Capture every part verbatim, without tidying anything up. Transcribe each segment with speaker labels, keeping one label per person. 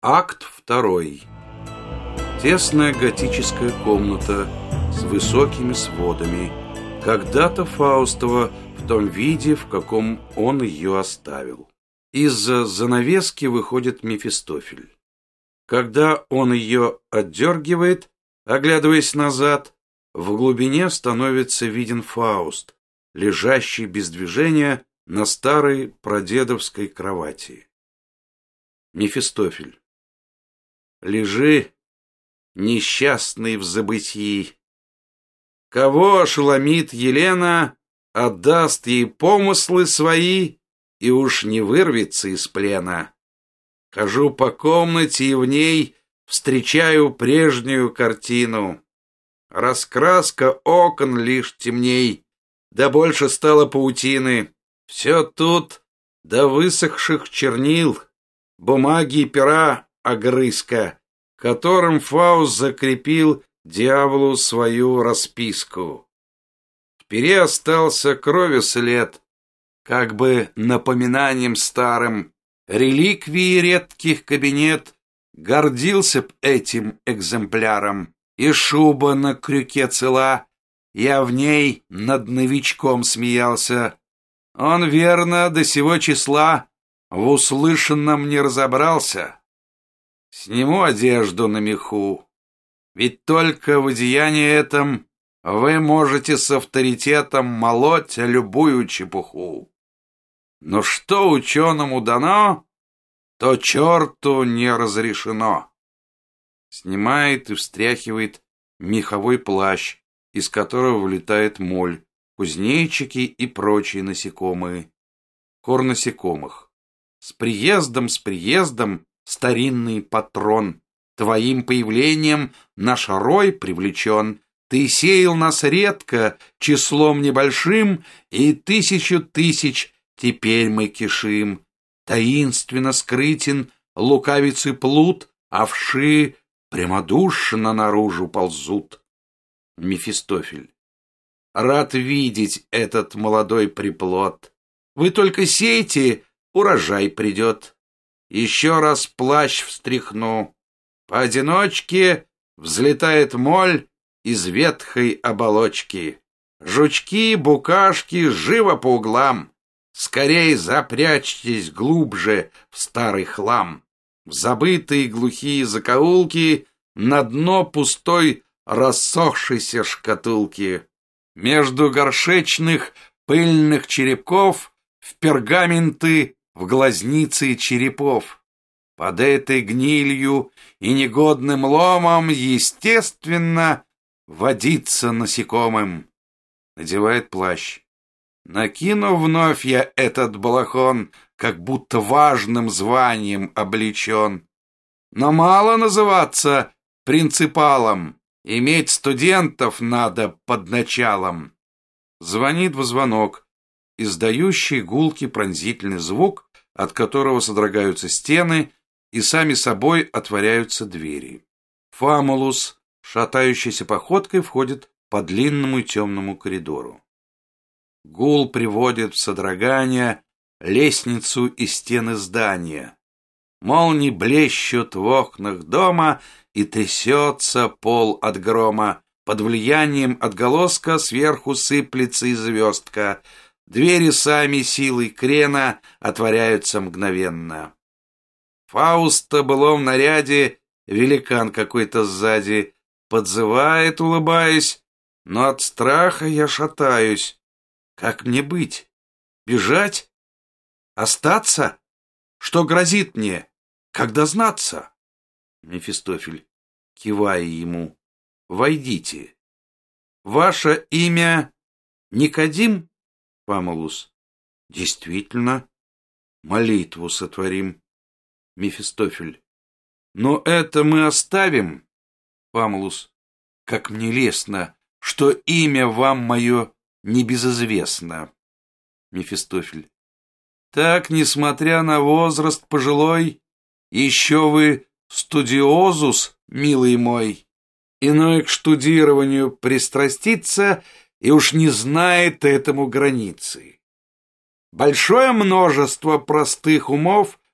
Speaker 1: Акт второй. Тесная готическая комната с высокими сводами. Когда-то Фаустова в том виде, в каком он ее оставил. Из-за занавески выходит Мефистофель. Когда он ее отдергивает, оглядываясь назад, в глубине становится виден Фауст, лежащий без движения на старой прадедовской кровати. Мефистофель. Лежи, несчастный в забытии. Кого ошеломит Елена, отдаст ей помыслы свои и уж не вырвется из плена. Хожу по комнате и в ней встречаю прежнюю картину. Раскраска окон лишь темней, да больше стало паутины. Все тут до высохших чернил, бумаги и пера огрызка, которым Фауст закрепил дьяволу свою расписку. В пере остался крови след, как бы напоминанием старым. Реликвии редких кабинет гордился б этим экземпляром. И шуба на крюке цела, я в ней над новичком смеялся. Он, верно, до сего числа в услышанном не разобрался. Сниму одежду на меху, ведь только в одеянии этом вы можете с авторитетом молоть любую чепуху. Но что ученому дано, то черту не разрешено. Снимает и встряхивает меховой плащ, из которого вылетает моль, кузнечики и прочие насекомые. Кор насекомых. С приездом, с приездом, старинный патрон, твоим появлением наш рой привлечен. Ты сеял нас редко, числом небольшим, и тысячу тысяч теперь мы кишим. Таинственно скрытен лукавицы плут, а вши прямодушно наружу ползут. Мефистофель. Рад видеть этот молодой приплод. Вы только сейте, урожай придет. Еще раз плащ встряхну. Поодиночке взлетает моль из ветхой оболочки. Жучки, букашки, живо по углам. Скорей запрячьтесь глубже в старый хлам. В забытые глухие закоулки, на дно пустой рассохшейся шкатулки. Между горшечных пыльных черепков в пергаменты, в глазницы черепов. Под этой гнилью и негодным ломом, естественно, водиться насекомым. Надевает плащ. Накину вновь я этот балахон, как будто важным званием облечен. Но мало называться принципалом, иметь студентов надо под началом. Звонит в звонок, издающий гулкий пронзительный звук, от которого содрогаются стены и сами собой отворяются двери. Фамулус, шатающейся походкой, входит по длинному и темному коридору. Гул приводит в содрогание лестницу и стены здания. Молнии блещут в окнах дома, и трясется пол от грома. Под влиянием отголоска сверху сыплется и звездка. Двери сами силой крена отворяются мгновенно. Фауста былом наряде, великан какой-то сзади, подзывает, улыбаясь, но от страха я шатаюсь. Как мне быть? Бежать? Остаться? Что грозит мне? Как дознаться? Мефистофель, кивая ему. Войдите. Ваше имя Никодим? Фамулус. Действительно. Молитву сотворим. Мефистофель. Но это мы оставим. Фамулус. Как мне лестно, что имя вам мое небезызвестно. Мефистофель. Так, несмотря на возраст пожилой, еще вы студиозус, милый мой. Иной к штудированию пристрастится и уж не знает этому границы. Большое множество простых умов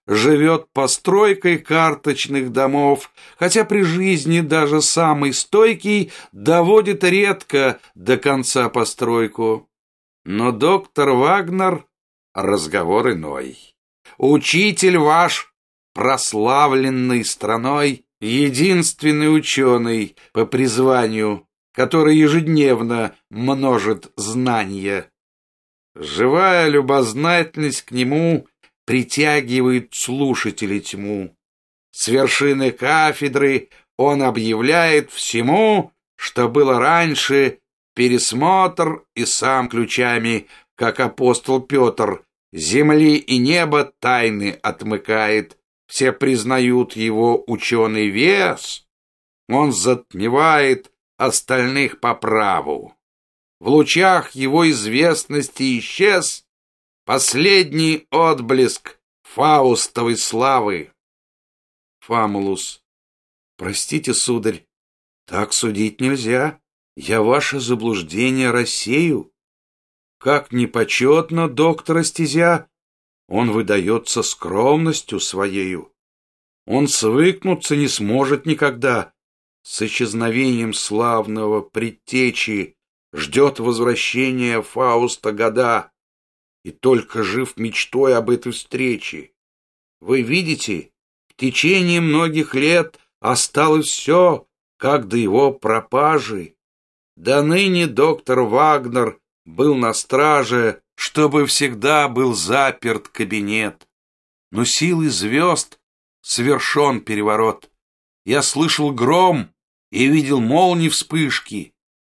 Speaker 1: живет постройкой карточных домов, хотя при жизни даже самый стойкий доводит редко до конца постройку. Но доктор Вагнер — разговор иной. Учитель ваш, прославленный страной, единственный ученый по призванию, который ежедневно множит знания. Живая любознательность к нему притягивает слушателей тьму. С вершины кафедры он объявляет всему, что было раньше, пересмотр и сам ключами, как апостол Петр, земли и неба тайны отмыкает. Все признают его ученый вес, он затмевает остальных по праву. В лучах его известности исчез последний отблеск Фаустовой славы. Фамулус. Простите, сударь, так судить нельзя. Я ваше заблуждение рассею. Как непочетно доктора стезя, он выдается скромностью своею. Он свыкнуться не сможет никогда с исчезновением славного предтечи, ждет возвращения Фауста года и только жив мечтой об этой встрече. Вы видите, в течение многих лет осталось все, как до его пропажи. До ныне доктор Вагнер был на страже, чтобы всегда был заперт кабинет. Но силой звезд совершен переворот. Я слышал гром и видел молнии вспышки.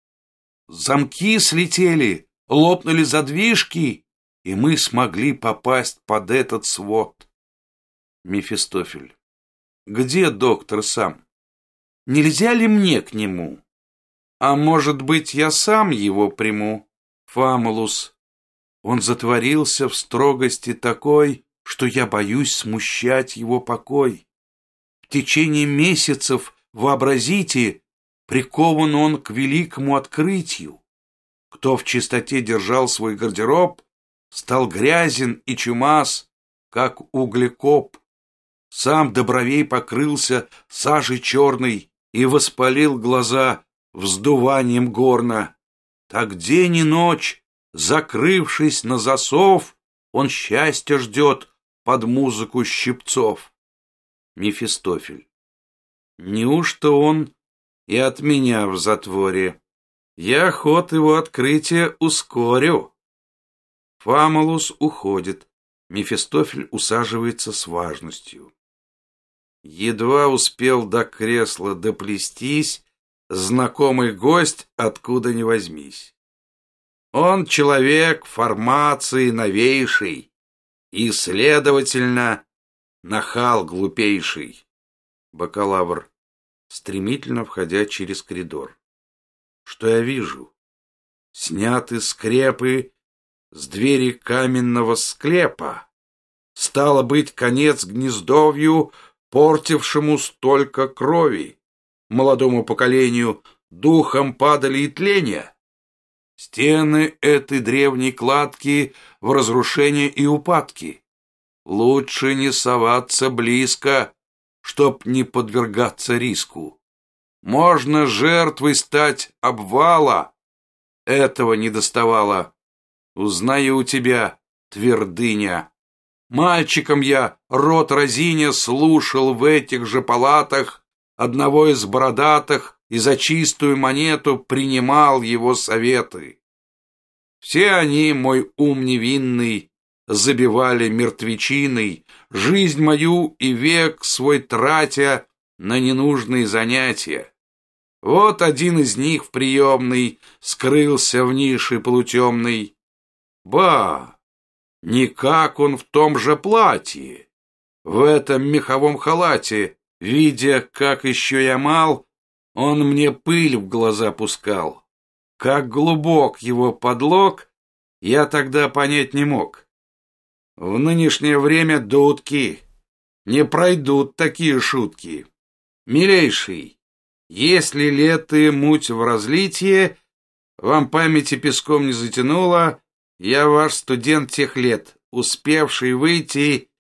Speaker 1: Замки слетели, лопнули задвижки, и мы смогли попасть под этот свод. Мефистофель. Где доктор сам? Нельзя ли мне к нему? А может быть, я сам его приму? Фамулус. Он затворился в строгости такой, что я боюсь смущать его покой. В течение месяцев, вообразите, прикован он к великому открытию. Кто в чистоте держал свой гардероб, стал грязен и чумас, как углекоп. Сам до бровей покрылся сажей черной и воспалил глаза вздуванием горна. Так день и ночь, закрывшись на засов, он счастья ждет под музыку щипцов. Мефистофель. Неужто он и от меня в затворе? Я ход его открытия ускорю. Фамулус уходит. Мефистофель усаживается с важностью. Едва успел до кресла доплестись знакомый гость, откуда ни возьмись. Он человек формации новейшей и, следовательно, нахал глупейший. Бакалавр, стремительно входя через коридор. Что я вижу? Сняты скрепы с двери каменного склепа. Стало быть, конец гнездовью, портившему столько крови. Молодому поколению духом падали и тления. Стены этой древней кладки в разрушении и упадке. Лучше не соваться близко, чтоб не подвергаться риску. Можно жертвой стать обвала. Этого не доставало. Узнаю тебя, твердыня. Мальчиком я, рот разиня, слушал в этих же палатах одного из бородатых и за чистую монету принимал его советы. Все они, мой ум невинный, забивали мертвечиной, жизнь мою и век свой тратя на ненужные занятия. Вот один из них в приемной скрылся в нише полутемной. Ба! Никак он в том же платье, в этом меховом халате, видя, как еще я мал, он мне пыль в глаза пускал. Как глубок его подлог, я тогда понять не мог. В нынешнее время до утки не пройдут такие шутки. Милейший, если лето муть в разлитие, вам памяти песком не затянуло, я ваш студент тех лет, успевший выйти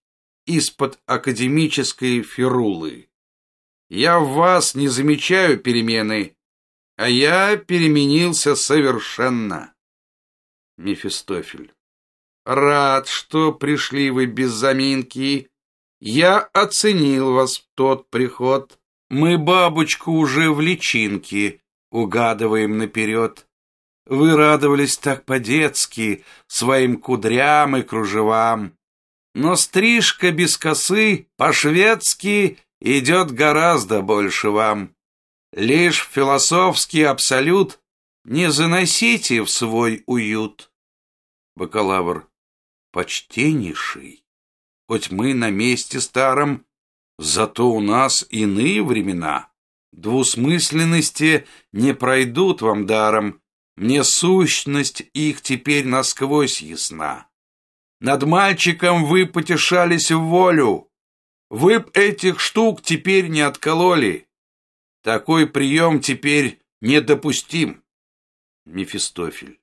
Speaker 1: из-под академической ферулы. Я в вас не замечаю перемены, а я переменился совершенно. Мефистофель. Рад, что пришли вы без заминки. Я оценил вас в тот приход. Мы бабочку уже в личинке угадываем наперед. Вы радовались так по-детски своим кудрям и кружевам. Но стрижка без косы по-шведски идет гораздо больше вам. Лишь философский абсолют не заносите в свой уют. Бакалавр. Почтеннейший, хоть мы на месте старом, зато у нас иные времена. Двусмысленности не пройдут вам даром, мне сущность их теперь насквозь ясна. Над мальчиком вы потешались в волю, вы б этих штук теперь не откололи. Такой прием теперь недопустим. Мефистофель.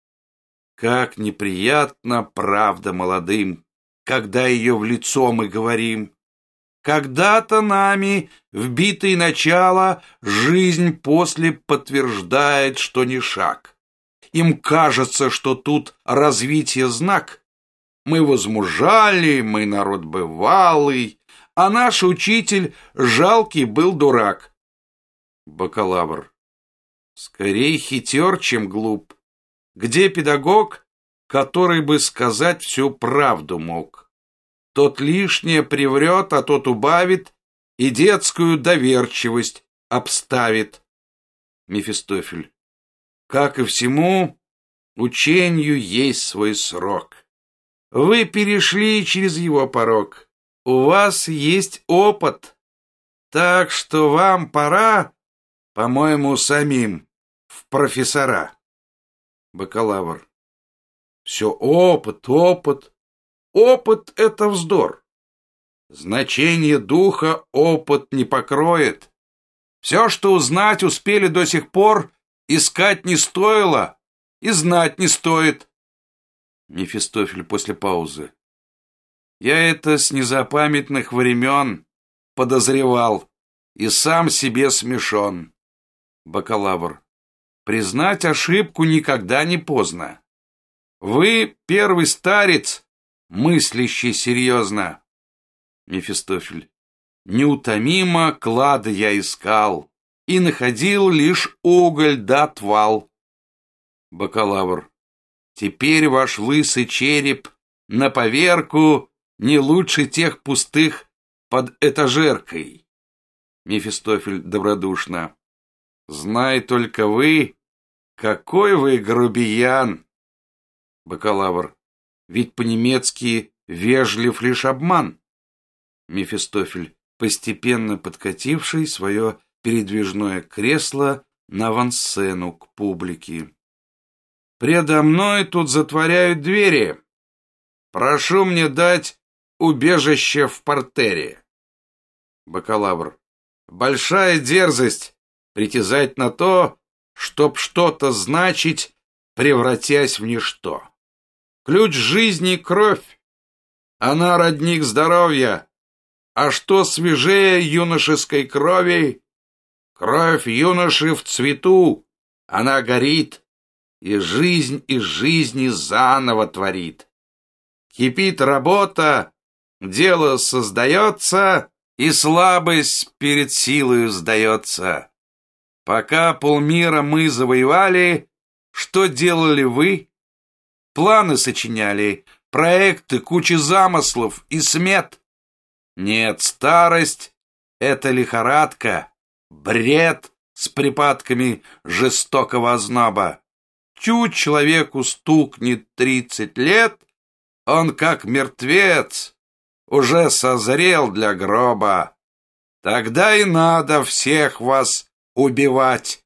Speaker 1: Как неприятна правда молодым, когда ее в лицо мы говорим. Когда-то нами вбитое начало жизнь после подтверждает, что не шаг. Им кажется, что тут развитие знак. Мы возмужали, мы народ бывалый, а наш учитель жалкий был дурак. Бакалавр. Скорей хитер, чем глуп. Где педагог, который бы сказать всю правду мог? Тот лишнее приврет, а тот убавит и детскую доверчивость обставит. Мефистофель. Как и всему, учению есть свой срок. Вы перешли через его порог. У вас есть опыт, так что вам пора, по-моему, самим в профессора. Бакалавр. Все опыт, опыт. Опыт — это вздор. Значение духа опыт не покроет. Все, что узнать успели до сих пор, искать не стоило и знать не стоит. Мефистофель после паузы. Я это с незапамятных времен подозревал и сам себе смешон. Бакалавр. Признать ошибку никогда не поздно. Вы первый старец, мыслящий серьезно. Мефистофель. Неутомимо клады я искал и находил лишь уголь да отвал. Бакалавр. Теперь ваш лысый череп на поверку не лучше тех пустых под этажеркой. Мефистофель добродушно. Знай только вы, какой вы грубиян. Бакалавр. Ведь по-немецки вежлив лишь обман. Мефистофель, постепенно подкативший свое передвижное кресло на авансцену к публике. Предо мной тут затворяют двери. Прошу мне дать убежище в партере. Бакалавр. Большая дерзость притязать на то, чтоб что-то значить, превратясь в ничто. Ключ жизни — кровь. Она родник здоровья. А что свежее юношеской крови? Кровь юноши в цвету. Она горит, и жизнь из жизни заново творит. Кипит работа, дело создается, и слабость перед силою сдается. Пока полмира мы завоевали, что делали вы? Планы сочиняли, проекты, кучи замыслов и смет. Нет, старость — это лихорадка, бред с припадками жестокого озноба. Чуть человеку стукнет тридцать лет, он как мертвец, уже созрел для гроба. Тогда и надо всех вас убивать.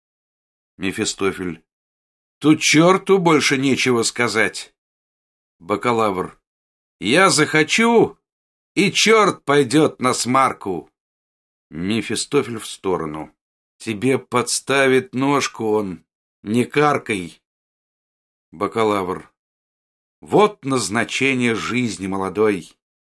Speaker 1: Мефистофель. Тут черту больше нечего сказать. Бакалавр. Я захочу, и черт пойдет на смарку. Мефистофель в сторону. Тебе подставит ножку он, не каркай. Бакалавр. Вот назначение жизни молодой.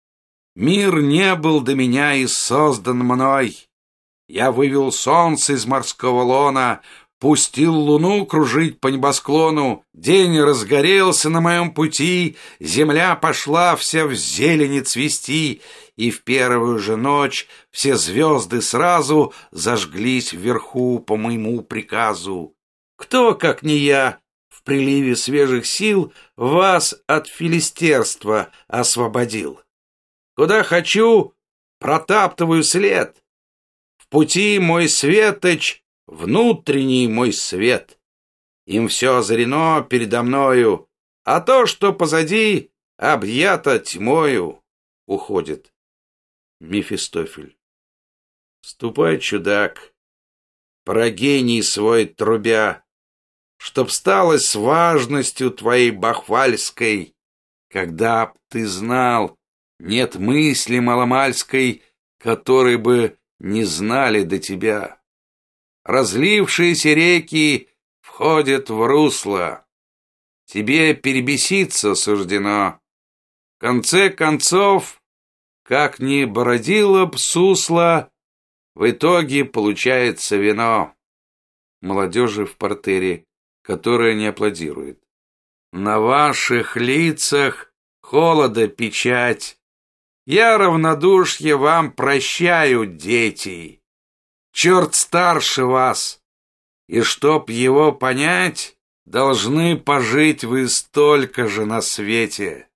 Speaker 1: Мир не был до меня и создан мной. Я вывел солнце из морского лона, пустил луну кружить по небосклону. День разгорелся на моем пути, земля пошла вся в зелени цвести, и в первую же ночь все звезды сразу зажглись вверху по моему приказу. Кто, как не я, в приливе свежих сил вас от филистерства освободил? Куда хочу, протаптываю след. В пути мой светоч, внутренний мой свет. Им все озарено передо мною, а то, что позади, объято тьмою. Уходит. Мефистофель. Ступай, чудак, про гений свой трубя, чтоб стало с важностью твоей бахвальской, когда б ты знал, нет мысли маломальской, которой бы не знали до тебя. Разлившиеся реки входят в русло. Тебе перебеситься суждено. В конце концов, как ни бородило б сусло, в итоге получается вино. Молодежи в партере, которая не аплодирует. На ваших лицах холода печать. Я равнодушье вам прощаю, дети. Черт старше вас, и чтоб его понять, должны пожить вы столько же на свете.